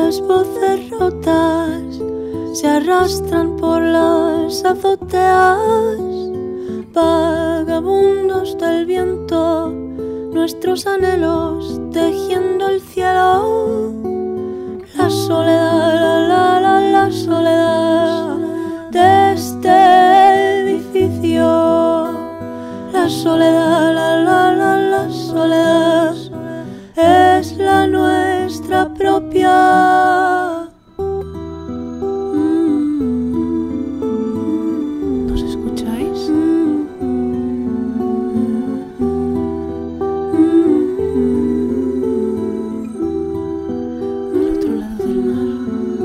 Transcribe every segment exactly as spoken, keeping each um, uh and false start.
Nuestras voces rotas se arrastran por las azoteas, vagabundos del viento, nuestros anhelos tejiendo el cielo. La soledad, la, la, la, la soledad de este edificio. La soledad, la, la, la, la soledad es la nuestra propia. ¿Nos escucháis? Al otro lado del mar.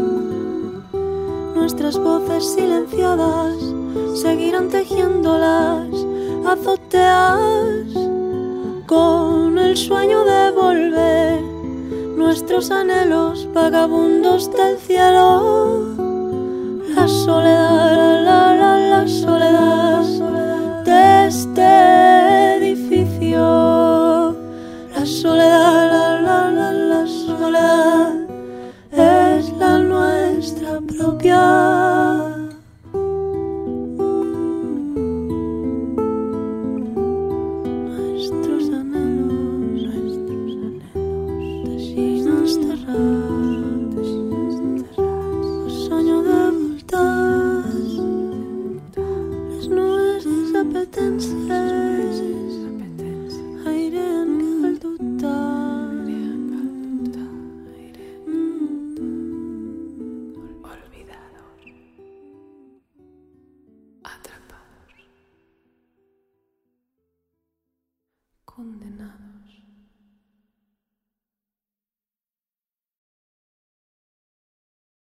Nuestras voces silenciadas seguirán tejiendo las azoteas con el sueño de volver, nuestros anhelos vagabundos del cielo. La soledad, la, la, la soledad de este edificio. La soledad, la, la, la, la soledad es la nuestra propia. Nuestros anhelos, nuestros anhelos, destinos cerrados, los sueños de voltas, les nuestras apetencias, airean calduta, Olvidados, atrapados, condenados.